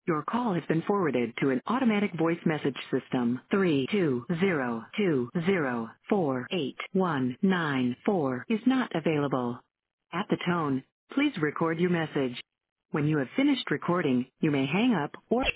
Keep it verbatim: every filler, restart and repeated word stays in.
Your call has been forwarded to an automatic voice message system. Three two zero two zero four eight one nine four is not available. At the tone, please record your message. When you have finished recording, you may hang up or